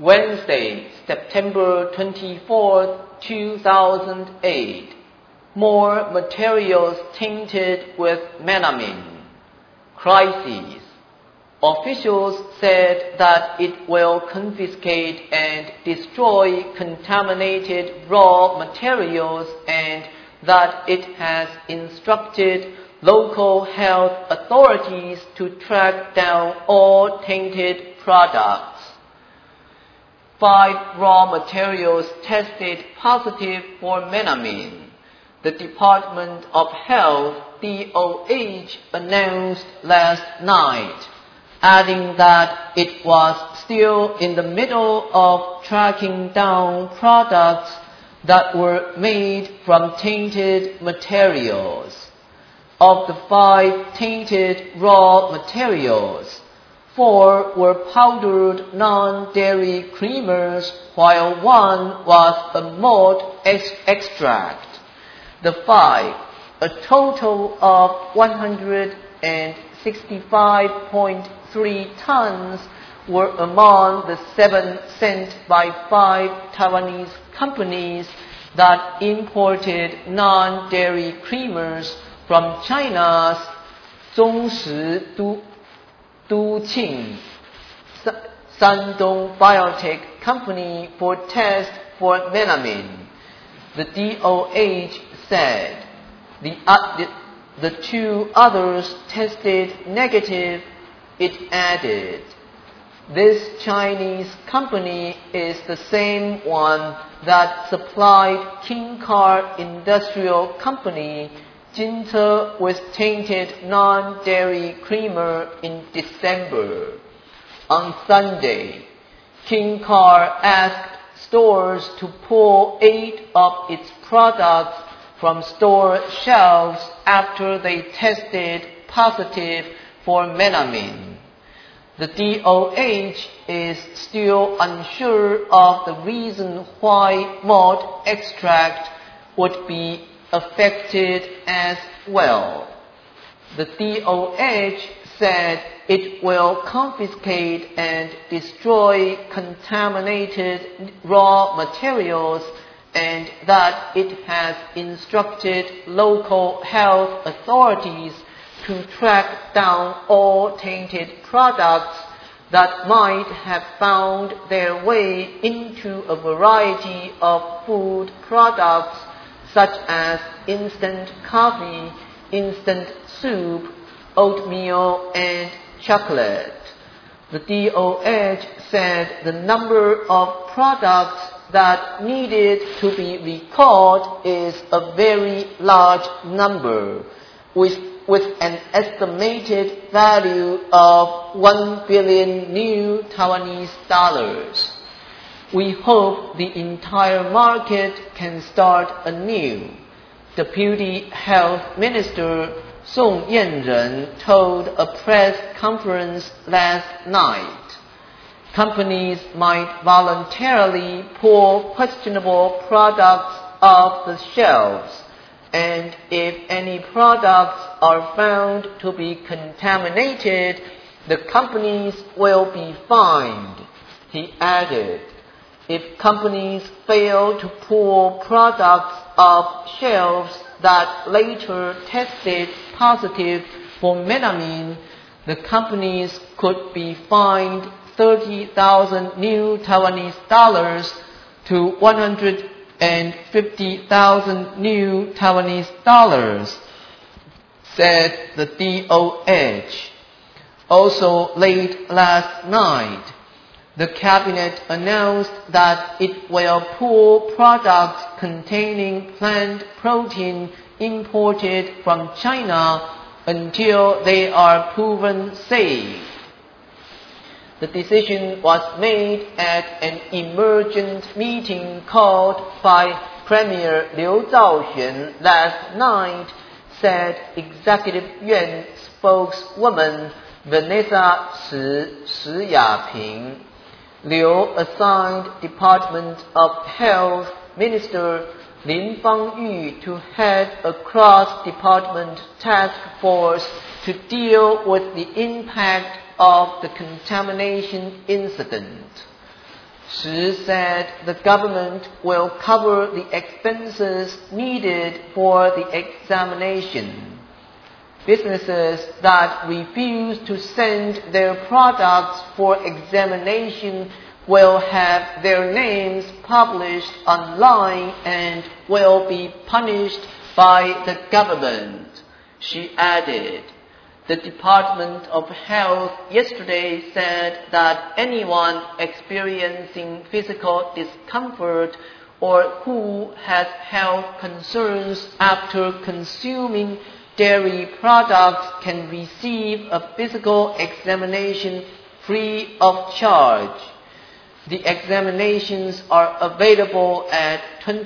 Wednesday, September 24, 2008. More materials tainted with melamine. Crisis. Officials said that it will confiscate and destroy contaminated raw materials and that it has instructed local health authorities to track down all tainted products. 5 raw materials tested positive for melamine. The Department of Health, DOH, announced last night, adding that it was still in the middle of tracking down products that were made from tainted materials. Of the 5 tainted raw materials, 4 were powdered non-dairy creamers, while 1 was a malt extract. The 5, a total of 165.3 tons, were among the 7 sent by 5 Taiwanese companies that imported non-dairy creamers from China's Zhongshi Duqing Shandong Biotech Company for test for melamine. The DOH said the 2 others tested negative. It added, this Chinese company is the same one that supplied King Car Industrial Company Jince with tainted non-dairy creamer in December. On Sunday, King Car asked stores to pull 8 of its products from store shelves after they tested positive for melamine. The DOH is still unsure of the reason why malt extract would be affected as well. The DOH said it will confiscate and destroy contaminated raw materials and that it has instructed local health authorities to track down all tainted products that might have found their way into a variety of food products such as instant coffee, instant soup, oatmeal, and chocolate. The DOH said the number of products that needed to be recalled is a very large number, with an estimated value of 1 billion new Taiwanese dollars. We hope the entire market can start anew, Deputy Health Minister Song Yanren told a press conference last night. Companies might voluntarily pull questionable products off the shelves, and if any products are found to be contaminated, the companies will be fined, he added. If companies fail to pull products off shelves that later tested positive for melamine, the companies could be fined 30,000 new Taiwanese dollars to 150,000 new Taiwanese dollars, said the DOH. Also late last night, the Cabinet announced that it will pull products containing plant protein imported from China until they are proven safe. The decision was made at an emergent meeting called by Premier Liu Zhaoxuan last night, said Executive Yuan spokeswoman Vanessa Shi Yaping. Liu assigned Department of Health Minister Lin Fangyu to head a cross-department task force to deal with the impact of the contamination incident. Shi said the government will cover the expenses needed for the examination. Businesses that refuse to send their products for examination will have their names published online and will be punished by the government. She added, the Department of Health yesterday said that anyone experiencing physical discomfort or who has health concerns after consuming dairy products can receive a physical examination free of charge. The examinations are available at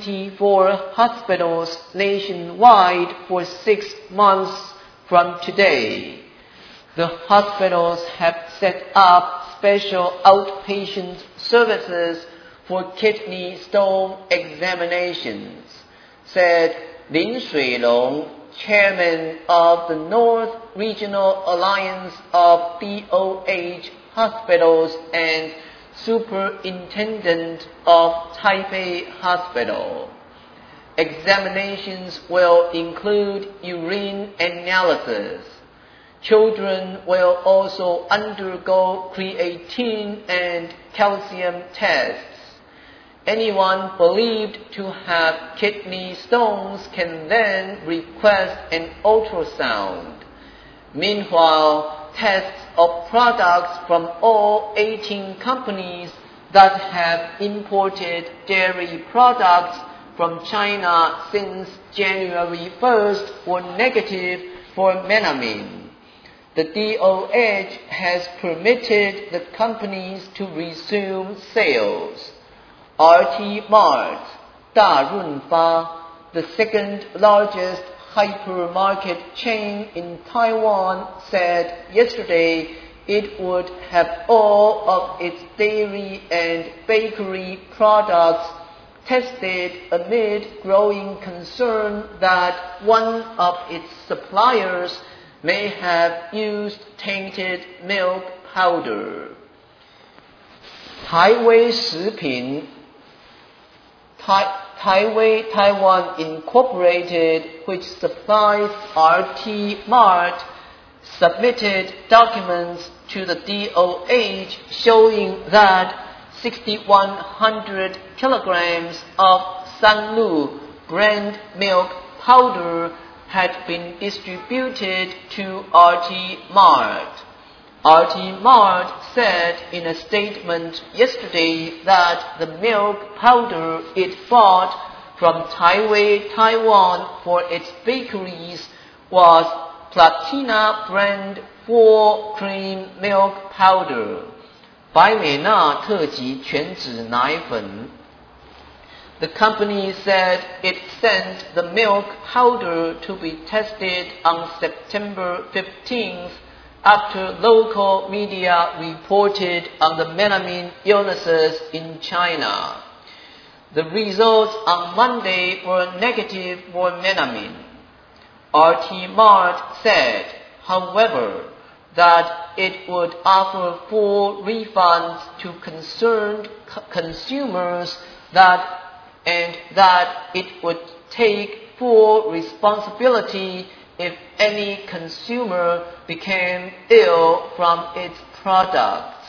24 hospitals nationwide for 6 months from today. The hospitals have set up special outpatient services for kidney stone examinations, said Lin Shuilong, chairman of the North Regional Alliance of DOH Hospitals and superintendent of Taipei Hospital. Examinations will include urine analysis. Children will also undergo creatine and calcium tests. Anyone believed to have kidney stones can then request an ultrasound. Meanwhile, tests of products from all 18 companies that have imported dairy products from China since January 1st were negative for melamine. The DOH has permitted the companies to resume sales. RT Mart, Darunfa, the second largest hypermarket chain in Taiwan, said yesterday it would have all of its dairy and bakery products tested amid growing concern that one of its suppliers may have used tainted milk powder. Taiwei Shiping, Taiwei Taiwan Incorporated, which supplies RT Mart, submitted documents to the DOH showing that 6,100 kilograms of Sanlu brand milk powder had been distributed to RT Mart. RT Mart said in a statement yesterday that the milk powder it bought from Taipei, Taiwan for its bakeries was Platina brand 4 cream milk powder, 白美娜特级全脂奶粉. The company said it sent the milk powder to be tested on September 15th after local media reported on the melamine illnesses in China. The results on Monday were negative for melamine. RT Mart said, however, that it would offer full refunds to concerned consumers and that it would take full responsibility if any consumer became ill from its products.